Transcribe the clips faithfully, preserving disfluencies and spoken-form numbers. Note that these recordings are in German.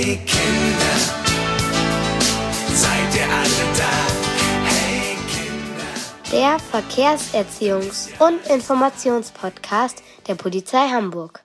Hey Kinder, seid ihr alle da? Hey Kinder. Der Verkehrserziehungs- und Informationspodcast der Polizei Hamburg.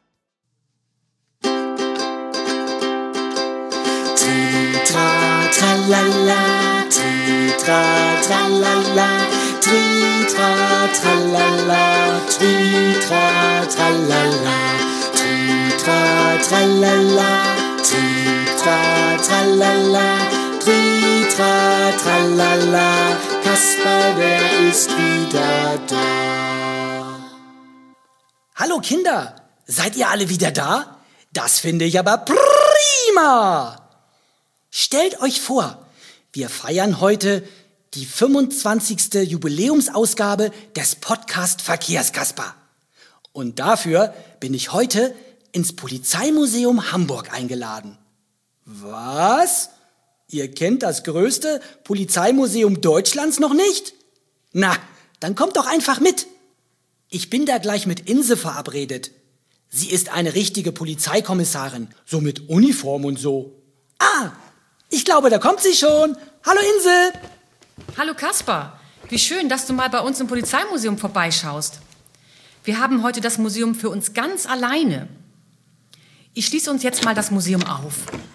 Tritra, tralala, tritra, tralala, tritra, tralala, tritra, tralala, tritra, tralala, tritra, tralala, tritra, tralala, Kasper, wer ist wieder da? Hallo Kinder, seid ihr alle wieder da? Das finde ich aber prima! Stellt euch vor, wir feiern heute die fünfundzwanzigste Jubiläumsausgabe des Podcast Verkehrskasper. Und dafür bin ich heute ins Polizeimuseum Hamburg eingeladen. Was? Ihr kennt das größte Polizeimuseum Deutschlands noch nicht? Na, dann kommt doch einfach mit. Ich bin da gleich mit Inse verabredet. Sie ist eine richtige Polizeikommissarin, so mit Uniform und so. Ah, ich glaube, da kommt sie schon. Hallo Inse. Hallo Kasper, wie schön, dass du mal bei uns im Polizeimuseum vorbeischaust. Wir haben heute das Museum für uns ganz alleine. Ich schließe uns jetzt mal das Museum auf.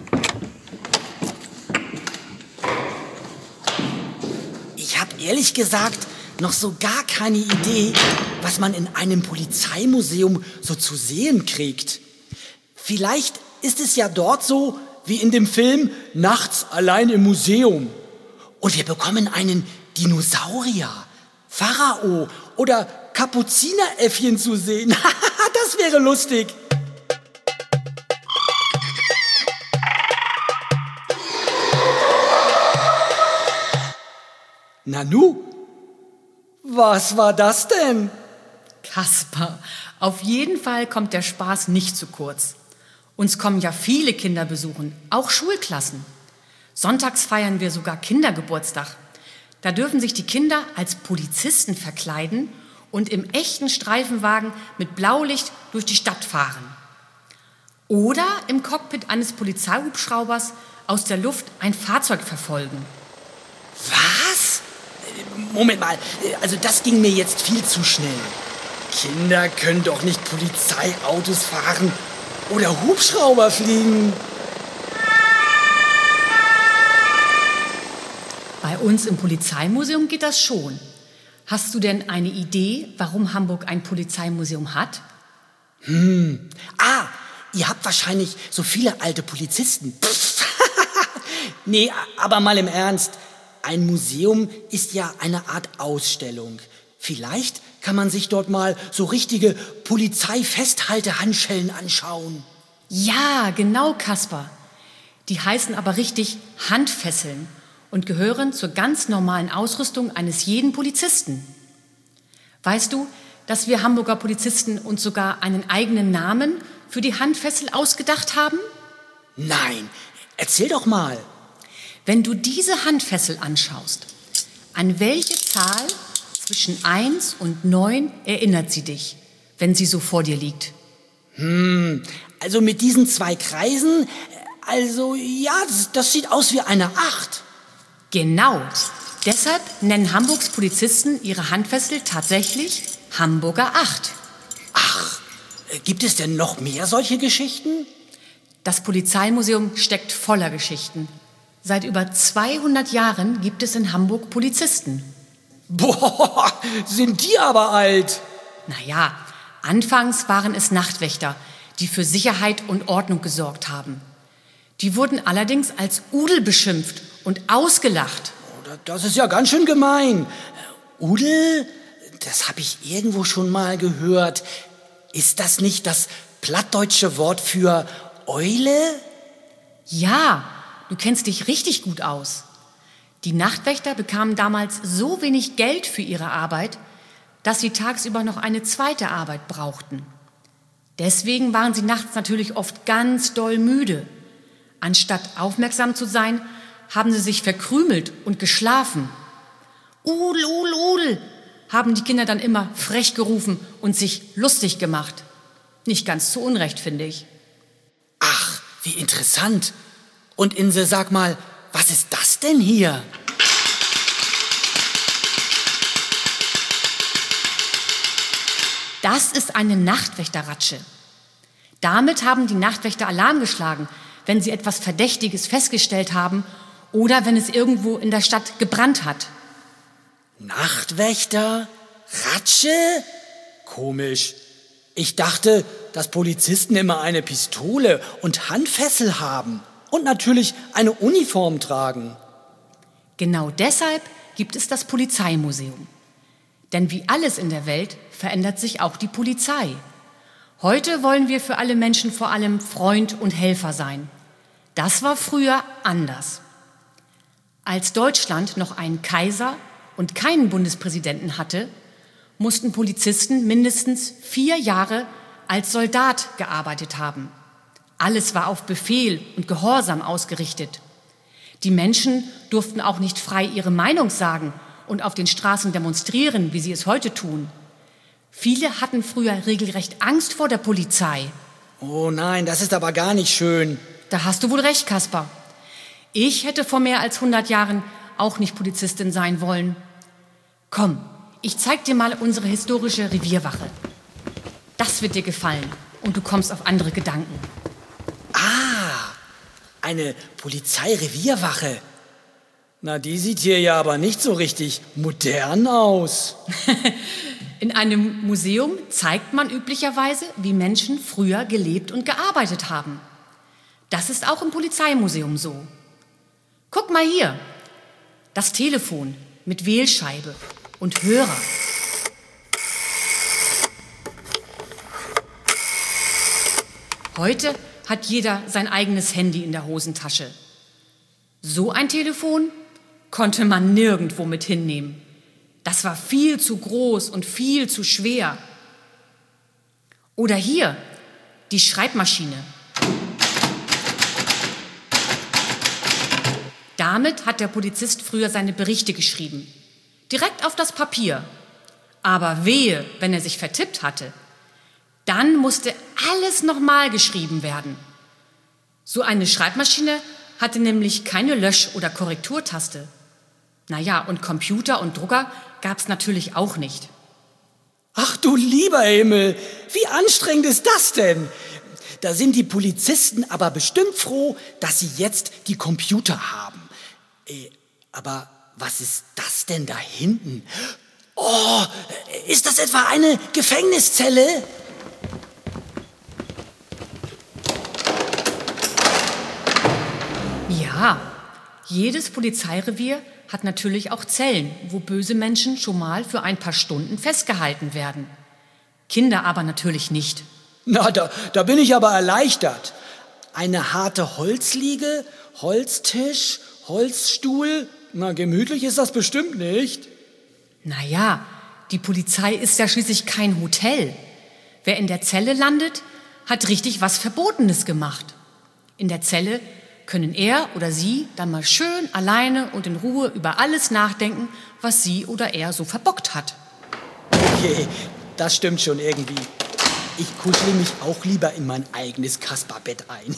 Ich habe ehrlich gesagt noch so gar keine Idee, was man in einem Polizeimuseum so zu sehen kriegt. Vielleicht ist es ja dort so wie in dem Film Nachts allein im Museum. Und wir bekommen einen Dinosaurier, Pharao oder Kapuzineräffchen zu sehen. Das wäre lustig. Nanu, was war das denn? Kasper, auf jeden Fall kommt der Spaß nicht zu kurz. Uns kommen ja viele Kinder besuchen, auch Schulklassen. Sonntags feiern wir sogar Kindergeburtstag. Da dürfen sich die Kinder als Polizisten verkleiden und im echten Streifenwagen mit Blaulicht durch die Stadt fahren. Oder im Cockpit eines Polizeihubschraubers aus der Luft ein Fahrzeug verfolgen. Was? Moment mal, also das ging mir jetzt viel zu schnell. Kinder können doch nicht Polizeiautos fahren oder Hubschrauber fliegen. Bei uns im Polizeimuseum geht das schon. Hast du denn eine Idee, warum Hamburg ein Polizeimuseum hat? Hm. Ah, ihr habt wahrscheinlich so viele alte Polizisten. Nee, aber mal im Ernst. Ein Museum ist ja eine Art Ausstellung. Vielleicht kann man sich dort mal so richtige Polizeifesthaltehandschellen anschauen. Ja, genau, Kasper. Die heißen aber richtig Handfesseln und gehören zur ganz normalen Ausrüstung eines jeden Polizisten. Weißt du, dass wir Hamburger Polizisten uns sogar einen eigenen Namen für die Handfessel ausgedacht haben? Nein, erzähl doch mal. Wenn du diese Handfessel anschaust, an welche Zahl zwischen eins und neun erinnert sie dich, wenn sie so vor dir liegt? Hm, also mit diesen zwei Kreisen, also ja, das, das sieht aus wie eine acht. Genau. Deshalb nennen Hamburgs Polizisten ihre Handfessel tatsächlich Hamburger acht. Ach, gibt es denn noch mehr solche Geschichten? Das Polizeimuseum steckt voller Geschichten. Seit über zweihundert Jahren gibt es in Hamburg Polizisten. Boah, sind die aber alt. Naja, anfangs waren es Nachtwächter, die für Sicherheit und Ordnung gesorgt haben. Die wurden allerdings als Udel beschimpft und ausgelacht. Das ist ja ganz schön gemein. Udel, das habe ich irgendwo schon mal gehört. Ist das nicht das plattdeutsche Wort für Eule? Ja, du kennst dich richtig gut aus. Die Nachtwächter bekamen damals so wenig Geld für ihre Arbeit, dass sie tagsüber noch eine zweite Arbeit brauchten. Deswegen waren sie nachts natürlich oft ganz doll müde. Anstatt aufmerksam zu sein, haben sie sich verkrümelt und geschlafen. Udel, Udel, Udel, haben die Kinder dann immer frech gerufen und sich lustig gemacht. Nicht ganz zu Unrecht, finde ich. Ach, wie interessant. Und Inse, sag mal, was ist das denn hier? Das ist eine Nachtwächterratsche. Damit haben die Nachtwächter Alarm geschlagen, wenn sie etwas Verdächtiges festgestellt haben oder wenn es irgendwo in der Stadt gebrannt hat. Nachtwächter? Ratsche? Komisch. Ich dachte, dass Polizisten immer eine Pistole und Handfessel haben und natürlich eine Uniform tragen. Genau deshalb gibt es das Polizeimuseum. Denn wie alles in der Welt verändert sich auch die Polizei. Heute wollen wir für alle Menschen vor allem Freund und Helfer sein. Das war früher anders. Als Deutschland noch einen Kaiser und keinen Bundespräsidenten hatte, mussten Polizisten mindestens vier Jahre als Soldat gearbeitet haben. Alles war auf Befehl und Gehorsam ausgerichtet. Die Menschen durften auch nicht frei ihre Meinung sagen und auf den Straßen demonstrieren, wie sie es heute tun. Viele hatten früher regelrecht Angst vor der Polizei. Oh nein, das ist aber gar nicht schön. Da hast du wohl recht, Kaspar. Ich hätte vor mehr als hundert Jahren auch nicht Polizistin sein wollen. Komm, ich zeig dir mal unsere historische Revierwache. Das wird dir gefallen und du kommst auf andere Gedanken. Ah, eine Polizeirevierwache. Na, die sieht hier ja aber nicht so richtig modern aus. In einem Museum zeigt man üblicherweise, wie Menschen früher gelebt und gearbeitet haben. Das ist auch im Polizeimuseum so. Guck mal hier, das Telefon mit Wählscheibe und Hörer. Heute hat jeder sein eigenes Handy in der Hosentasche. So ein Telefon konnte man nirgendwo mit hinnehmen. Das war viel zu groß und viel zu schwer. Oder hier, die Schreibmaschine. Damit hat der Polizist früher seine Berichte geschrieben. Direkt auf das Papier. Aber wehe, wenn er sich vertippt hatte. Dann musste alles nochmal geschrieben werden. So eine Schreibmaschine hatte nämlich keine Lösch- oder Korrekturtaste. Naja, und Computer und Drucker gab es natürlich auch nicht. Ach du lieber Himmel, wie anstrengend ist das denn? Da sind die Polizisten aber bestimmt froh, dass sie jetzt die Computer haben. Äh, aber was ist das denn da hinten? Oh, ist das etwa eine Gefängniszelle? Ja, jedes Polizeirevier hat natürlich auch Zellen, wo böse Menschen schon mal für ein paar Stunden festgehalten werden. Kinder aber natürlich nicht. Na, da, da bin ich aber erleichtert. Eine harte Holzliege, Holztisch, Holzstuhl, na, gemütlich ist das bestimmt nicht. Naja, die Polizei ist ja schließlich kein Hotel. Wer in der Zelle landet, hat richtig was Verbotenes gemacht. In der Zelle können er oder sie dann mal schön alleine und in Ruhe über alles nachdenken, was sie oder er so verbockt hat. Okay, das stimmt schon irgendwie. Ich kuschle mich auch lieber in mein eigenes Kasperbett ein.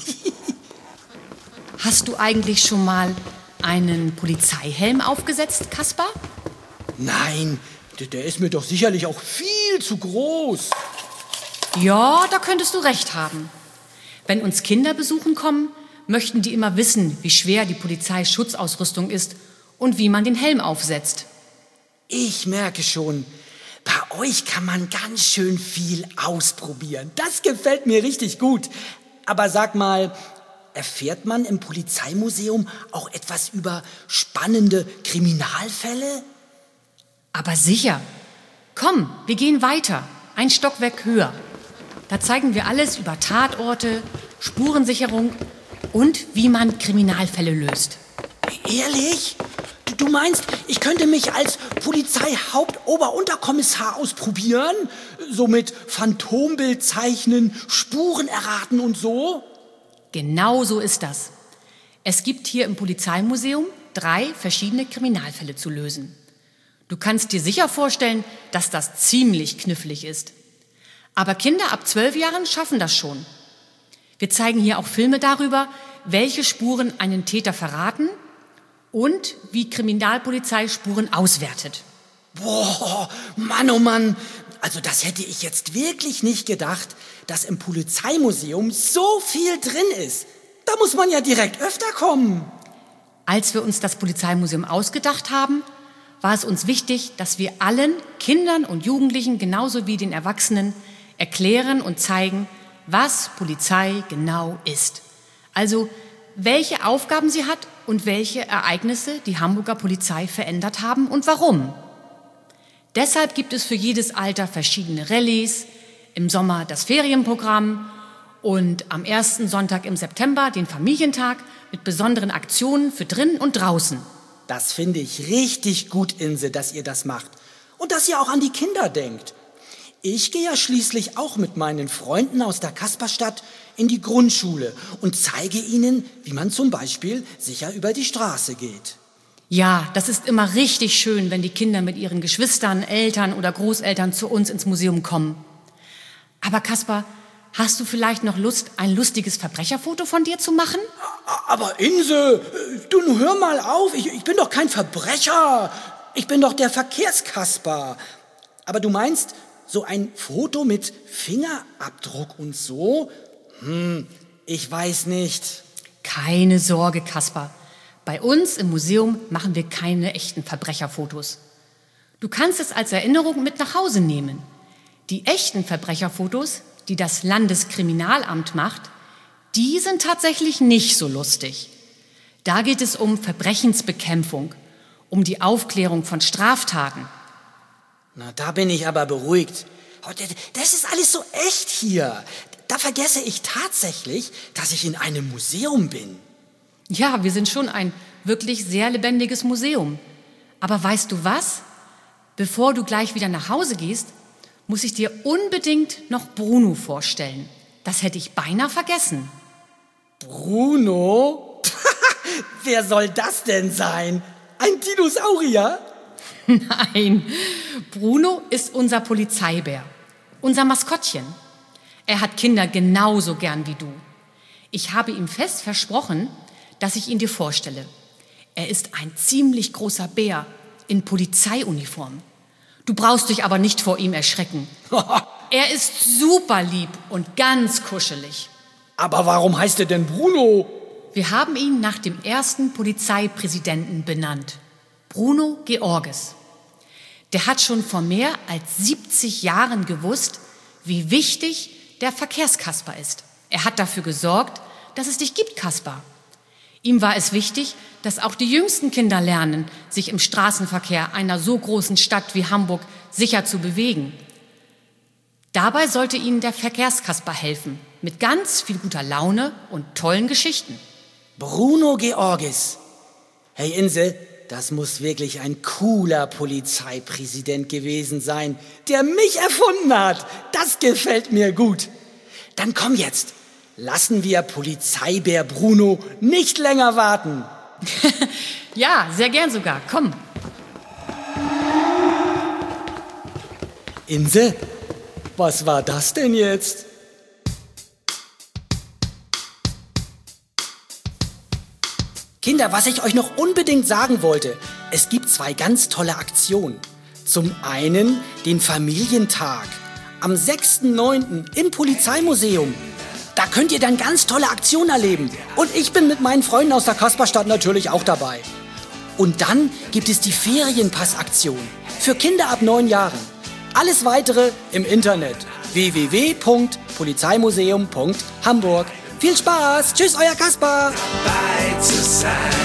Hast du eigentlich schon mal einen Polizeihelm aufgesetzt, Kaspar? Nein, der ist mir doch sicherlich auch viel zu groß. Ja, da könntest du recht haben. Wenn uns Kinder besuchen kommen, möchten die immer wissen, wie schwer die Polizeischutzausrüstung ist und wie man den Helm aufsetzt. Ich merke schon, bei euch kann man ganz schön viel ausprobieren. Das gefällt mir richtig gut. Aber sag mal, erfährt man im Polizeimuseum auch etwas über spannende Kriminalfälle? Aber sicher. Komm, wir gehen weiter, ein Stockwerk höher. Da zeigen wir alles über Tatorte, Spurensicherung und wie man Kriminalfälle löst. Ehrlich? Du, du meinst, ich könnte mich als Polizeihauptoberunterkommissar ausprobieren? So mit Phantombild zeichnen, Spuren erraten und so? Genau so ist das. Es gibt hier im Polizeimuseum drei verschiedene Kriminalfälle zu lösen. Du kannst dir sicher vorstellen, dass das ziemlich knifflig ist. Aber Kinder ab zwölf Jahren schaffen das schon. Wir zeigen hier auch Filme darüber, welche Spuren einen Täter verraten und wie Kriminalpolizei Spuren auswertet. Boah, Mann, oh Mann. Also das hätte ich jetzt wirklich nicht gedacht, dass im Polizeimuseum so viel drin ist. Da muss man ja direkt öfter kommen. Als wir uns das Polizeimuseum ausgedacht haben, war es uns wichtig, dass wir allen Kindern und Jugendlichen genauso wie den Erwachsenen erklären und zeigen, was Polizei genau ist. Also welche Aufgaben sie hat und welche Ereignisse die Hamburger Polizei verändert haben und warum. Deshalb gibt es für jedes Alter verschiedene Rallyes, im Sommer das Ferienprogramm und am ersten Sonntag im September den Familientag mit besonderen Aktionen für drinnen und draußen. Das finde ich richtig gut, Inse, dass ihr das macht. Und dass ihr auch an die Kinder denkt. Ich gehe ja schließlich auch mit meinen Freunden aus der Kasperstadt in die Grundschule und zeige ihnen, wie man zum Beispiel sicher über die Straße geht. Ja, das ist immer richtig schön, wenn die Kinder mit ihren Geschwistern, Eltern oder Großeltern zu uns ins Museum kommen. Aber Kaspar, hast du vielleicht noch Lust, ein lustiges Verbrecherfoto von dir zu machen? Aber Inse, du nun hör mal auf, ich, ich bin doch kein Verbrecher. Ich bin doch der Verkehrskasper. Aber du meinst, so ein Foto mit Fingerabdruck und so? Hm, ich weiß nicht. Keine Sorge, Kaspar. Bei uns im Museum machen wir keine echten Verbrecherfotos. Du kannst es als Erinnerung mit nach Hause nehmen. Die echten Verbrecherfotos, die das Landeskriminalamt macht, die sind tatsächlich nicht so lustig. Da geht es um Verbrechensbekämpfung, um die Aufklärung von Straftaten. Na, da bin ich aber beruhigt. Das ist alles so echt hier. Da vergesse ich tatsächlich, dass ich in einem Museum bin. Ja, wir sind schon ein wirklich sehr lebendiges Museum. Aber weißt du was? Bevor du gleich wieder nach Hause gehst, muss ich dir unbedingt noch Bruno vorstellen. Das hätte ich beinahe vergessen. Bruno? Wer soll das denn sein? Ein Dinosaurier? Nein, Bruno ist unser Polizeibär, unser Maskottchen. Er hat Kinder genauso gern wie du. Ich habe ihm fest versprochen, dass ich ihn dir vorstelle. Er ist ein ziemlich großer Bär in Polizeiuniform. Du brauchst dich aber nicht vor ihm erschrecken. Er ist super lieb und ganz kuschelig. Aber warum heißt er denn Bruno? Wir haben ihn nach dem ersten Polizeipräsidenten benannt. Bruno Georges. Der hat schon vor mehr als siebzig Jahren gewusst, wie wichtig der Verkehrskasper ist. Er hat dafür gesorgt, dass es dich gibt, Kaspar. Ihm war es wichtig, dass auch die jüngsten Kinder lernen, sich im Straßenverkehr einer so großen Stadt wie Hamburg sicher zu bewegen. Dabei sollte ihnen der Verkehrskasper helfen, mit ganz viel guter Laune und tollen Geschichten. Bruno Georges. Hey Inse, das muss wirklich ein cooler Polizeipräsident gewesen sein, der mich erfunden hat. Das gefällt mir gut. Dann komm jetzt. Lassen wir Polizeibär Bruno nicht länger warten. Ja, sehr gern sogar. Komm. Inse, was war das denn jetzt? Kinder, was ich euch noch unbedingt sagen wollte, es gibt zwei ganz tolle Aktionen. Zum einen den Familientag am sechsten neunten im Polizeimuseum. Da könnt ihr dann ganz tolle Aktionen erleben. Und ich bin mit meinen Freunden aus der Kasperstadt natürlich auch dabei. Und dann gibt es die Ferienpassaktion für Kinder ab neun Jahren. Alles weitere im Internet. w w w punkt polizeimuseum punkt hamburg. Viel Spaß. Tschüss, euer Kaspar. Dabei zu sein.